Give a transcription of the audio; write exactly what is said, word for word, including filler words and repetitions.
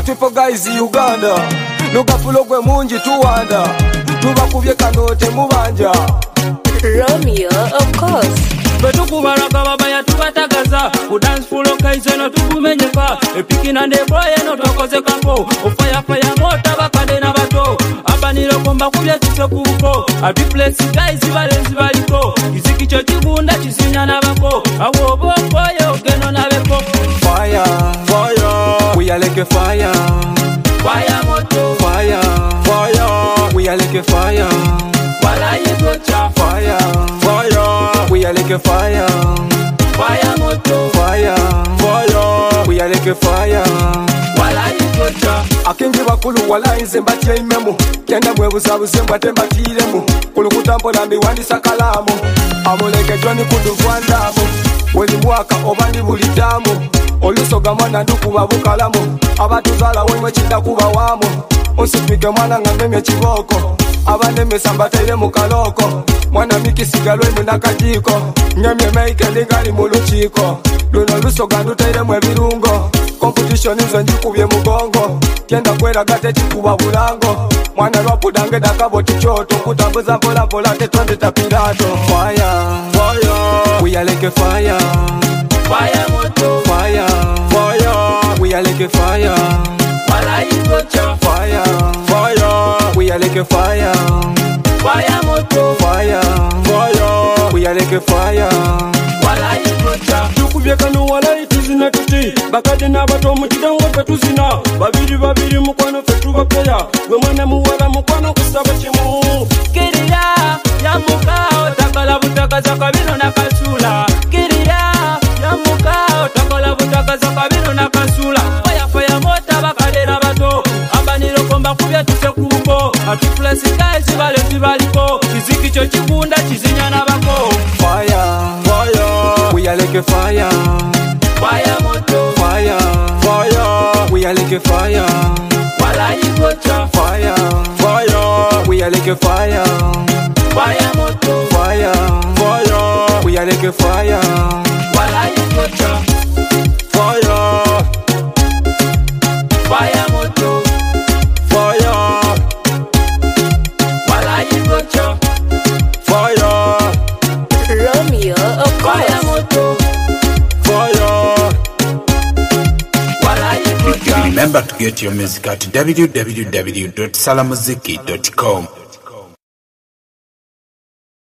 Beautiful guys in Uganda. Lugafulo gwe munji tuwanda. Tubakubye kanote mubanja. Romeo, of course. Betu kubaraka babaya tubatagaza. Ku dance floor kaizo no tukumenyefa. Epiki na ndeboye no tokoze kampo. Ofaya faya mota bakade na bato. Abaniro komba kubya kise kuko. Abi place guys balenzi baliko. Iziki cho kigunda kisinya na bako. Awo boko yo geno na beko. Fire, fire, we are like a fire. Fire moto, Fire, fire, we are like a fire. wala yitocha. Fire, fire, we are like a fire. Fire moto, Fire, fire, we are like a fire. wala yitocha. Akingi bakulu wala inze mbatye imemu. Kenda mwebuzabuze mbate mbatiremu. Kulukutampo na miwandisa kalamu. Amuleke jwani kuduvwandamu. Weli mwaka obandi bulitamu. Olusoga mwana nduku babukalamu. Abatuzala wemwe chinda kuba wamu. Unsipike mwana ngameme chiboko. Abandeme sambateire mukaloko. Mwana mikisigalwe munakajiko. Nyemye meike ligali muluchiko. Luno lusoga nduteire mwe virungo. Competition nzo njikubye mugongo. Kienda kwera gate chikuba bulango. Mwana lwapudange dakabo tichoto. Kutambuza pola pola tetonde tapirato. Fire, fire, we are like a fire. Fire moto, Fire, fire, we are like a fire. wala yitocha. Fire, fire, we are like a fire. Fire moto, Fire, fire, we are like a fire. wala yitocha. Tukubye kano wala ituzina tuti. Bakade na bato mukidango petuzina. Babiri babiri mukwano fetubakeya. Gwe mwana muwala mukwano kusaba chimu. Kirira, yamuka otakala butakaza kabino na kasula. Kirira, yamuka otakala butakaza kabino na kasula. Fire fire mota bakade na bato. Abaniro komba kubya tusekuko. Ati place guys balenzi baliko. Kiziki cho kigunda kizinya na bako. Fire, fire, we are like a fire. Fire moto, Fire, fire, we are like a fire. wala yitocha. Fire, fire, we are like a fire. Fire moto, Fire, fire, we are like a fire. wala yitocha. Fire, Fire moto, fire, wala yitocha. fire, Romeo, of Fire course. moto, fire. wala yitocha. Remember to get your music at w w w dot salamuziki dot com.